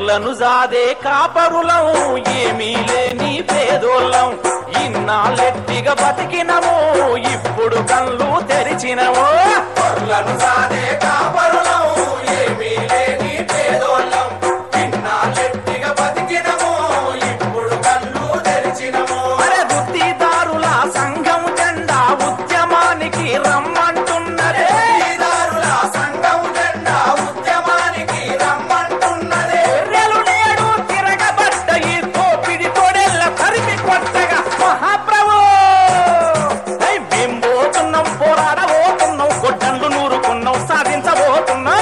గొర్రెలను జాదే కాపరులం ఏమీ లేని పేదోళ్ళం ఇన్నాళ్ళెట్టిగా బతికినమో ఇప్పుడు కళ్ళు తెరిచినవో గొర్రెలను జాదే కాపరులం ఏమీ లేని పేదోళ్ళం ఇన్నాళ్ళెట్టిగా బతికినమో ఇప్పుడు కళ్ళు తెరిచినమో అరే వృత్తిదారుల సంఘం జెండా ఉద్యమానికి రమ్మంటున్నదే సంఘం జెండా ఉద్యమానికి రమ్మంటున్నదే గొర్రెలు నేడు తిరగబడ్డ ఈ తోపిడి తోడెళ్ళ తరిమి కొట్టగా మహాప్రభు మేం పోతున్నాం పోరాడబోతున్నాం గొడ్డళ్ళు నూరుకున్నాం సాధించబోతున్నాం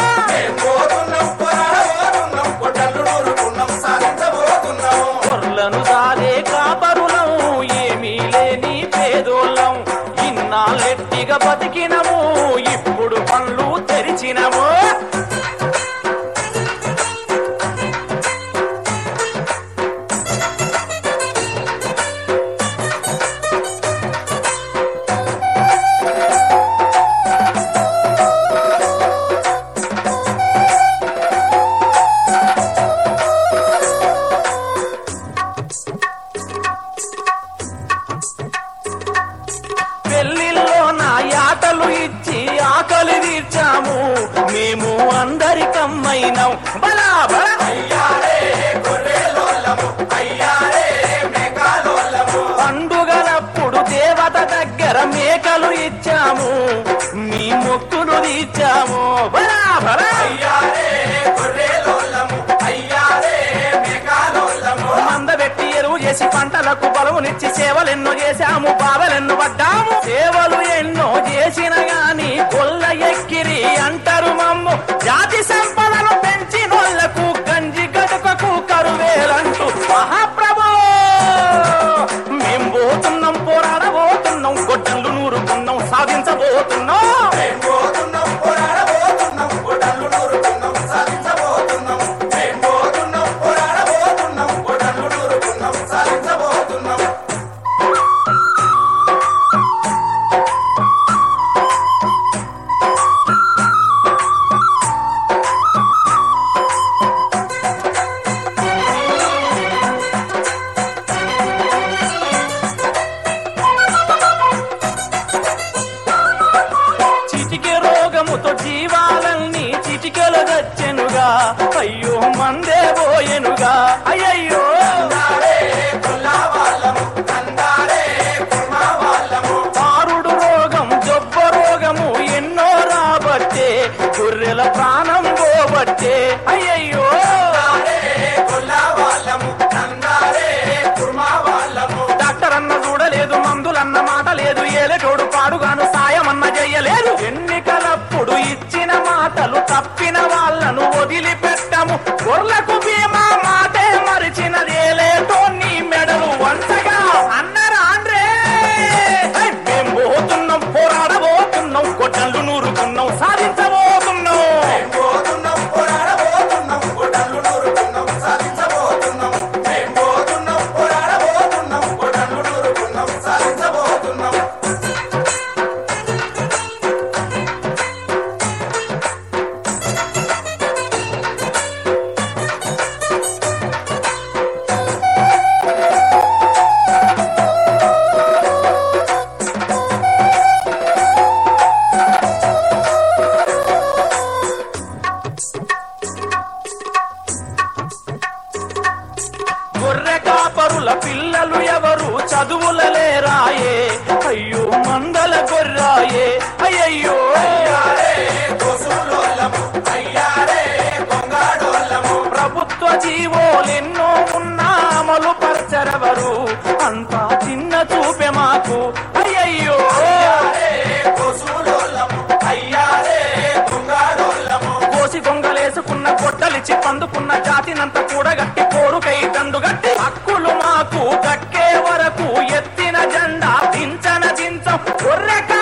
గొర్రెలను జాదే కాపరులం ఏమీ లేని పేదోళ్ళం ఇన్నాళ్ళెట్టిగా బతికినము ఇప్పుడు పళ్ళు తెరిచినము పెళ్లిలో నా యాటలు ఇచ్చి ఆకలి తీర్చాము మేము అందరికమ్మైనాం బలా బలా పండుగలప్పుడు దేవత దగ్గర మేకలు ఇచ్చాము మీ మొక్కులు తీర్చాము బలా బలా మందబెట్టి ఎరువు చేసి పంటలకు బలమునిచ్చి సేవలెన్నో చేశాము బాధలెన్నో పడ్డాము సేవలు ఎన్నో చేసిన గాని గొల్ల ఎక్కిరి అంటారు మమ్ము జాతి సంపదను పెంచినోళ్లకు గంజి గడుకకు కరువేలంటూ మహాప్రభు మేం పోతున్నాం పోరాడబోతున్నాం గొడ్డళ్ళు నూరుకున్నాం సాధించబోతున్నాం చిటికె రోగముతో జీవాలన్నీ చిటికెలు గచ్చెనుగా అయ్యో మందే పోయెనుగా అయ్యయ్యో పారుడు రోగం జబ్బ రోగము ఎన్నో రాబట్టే గొర్రెల ప్రాణం పోబట్టే అయ్యయ్యో డాక్టర్ అన్న చూడలేదు మందులన్న మాట లేదు ఏలేటోడు పాడుగాను సాయమన్న చెయ్యలేదు ఎన్నికలప్పుడు ఇచ్చిన మాటలు తప్పిన వాళ్ళను వదిలిపెట్టము గొర్రెలకు బీమా మాటే మరిచినదేలేటో నీ మెడలు వంచగా అన్నరా ఆండ్రే మేం పోతున్నాం పోరాడబోతున్నాం గొడ్డళ్ళు నూరుకున్నాం సాధించబోతున్నాం గొర్రె కాపరుల పిల్లలు ఎవరు చదువులలేరాయే అయ్యో మందల గొర్రాయే అయ్యయ్యో ప్రభుత్వ జీవోలెన్నో ఉన్నా అమలు పరచరవరు అంతా చిన్న చూపే మాకు అయ్యయ్యో కోసి గొంగలేసుకున్న గొడ్డలిచ్చి పందుకున్న జాతినంత కూడగట్టి కోరుకై దండుగట్టి హక్కులు మాకు దక్కే వరకు ఎత్తిన జెండా దించన దించం గొర్రె